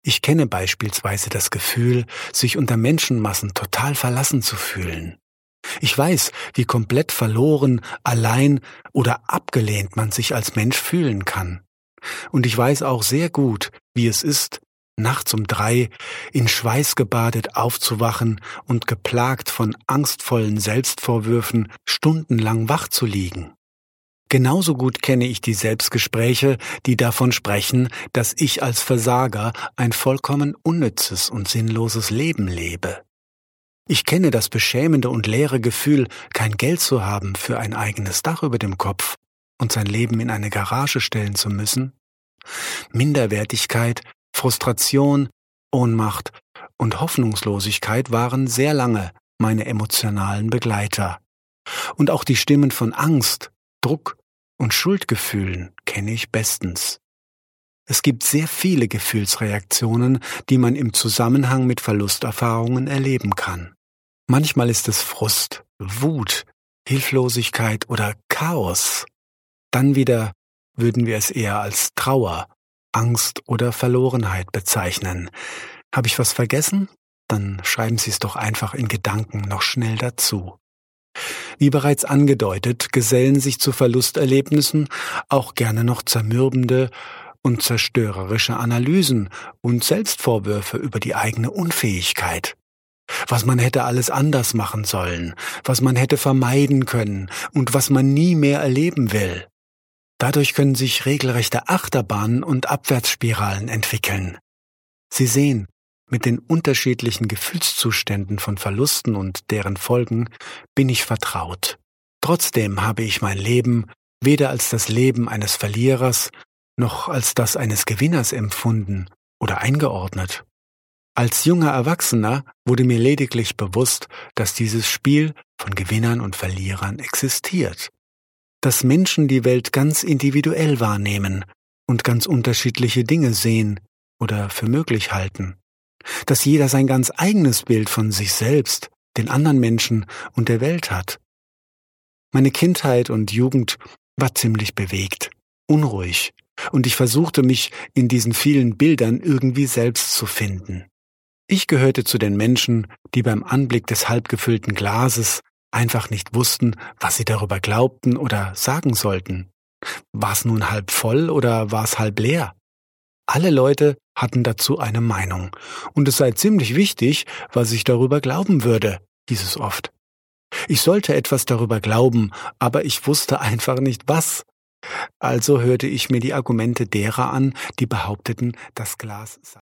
Ich kenne beispielsweise das Gefühl, sich unter Menschenmassen total verlassen zu fühlen. Ich weiß, wie komplett verloren, allein oder abgelehnt man sich als Mensch fühlen kann. Und ich weiß auch sehr gut, wie es ist, nachts um 3 in Schweiß gebadet aufzuwachen und geplagt von angstvollen Selbstvorwürfen stundenlang wach zu liegen. Genauso gut kenne ich die Selbstgespräche, die davon sprechen, dass ich als Versager ein vollkommen unnützes und sinnloses Leben lebe. Ich kenne das beschämende und leere Gefühl, kein Geld zu haben für ein eigenes Dach über dem Kopf und sein Leben in eine Garage stellen zu müssen. Minderwertigkeit, Frustration, Ohnmacht und Hoffnungslosigkeit waren sehr lange meine emotionalen Begleiter. Und auch die Stimmen von Angst, Druck und Schuldgefühlen kenne ich bestens. Es gibt sehr viele Gefühlsreaktionen, die man im Zusammenhang mit Verlusterfahrungen erleben kann. Manchmal ist es Frust, Wut, Hilflosigkeit oder Chaos. Dann wieder würden wir es eher als Trauer, Angst oder Verlorenheit bezeichnen. Habe ich was vergessen? Dann schreiben Sie es doch einfach in Gedanken noch schnell dazu. Wie bereits angedeutet, gesellen sich zu Verlusterlebnissen auch gerne noch zermürbende und zerstörerische Analysen und Selbstvorwürfe über die eigene Unfähigkeit. Was man hätte alles anders machen sollen, was man hätte vermeiden können und was man nie mehr erleben will. Dadurch können sich regelrechte Achterbahnen und Abwärtsspiralen entwickeln. Sie sehen, mit den unterschiedlichen Gefühlszuständen von Verlusten und deren Folgen bin ich vertraut. Trotzdem habe ich mein Leben weder als das Leben eines Verlierers noch als das eines Gewinners empfunden oder eingeordnet. Als junger Erwachsener wurde mir lediglich bewusst, dass dieses Spiel von Gewinnern und Verlierern existiert. Dass Menschen die Welt ganz individuell wahrnehmen und ganz unterschiedliche Dinge sehen oder für möglich halten. Dass jeder sein ganz eigenes Bild von sich selbst, den anderen Menschen und der Welt hat. Meine Kindheit und Jugend war ziemlich bewegt, unruhig, und ich versuchte mich in diesen vielen Bildern irgendwie selbst zu finden. Ich gehörte zu den Menschen, die beim Anblick des halbgefüllten Glases einfach nicht wussten, was sie darüber glaubten oder sagen sollten. War es nun halb voll oder war es halb leer? Alle Leute hatten dazu eine Meinung, und es sei ziemlich wichtig, was ich darüber glauben würde, hieß es oft. Ich sollte etwas darüber glauben, aber ich wusste einfach nicht was. Also hörte ich mir die Argumente derer an, die behaupteten, das Glas sei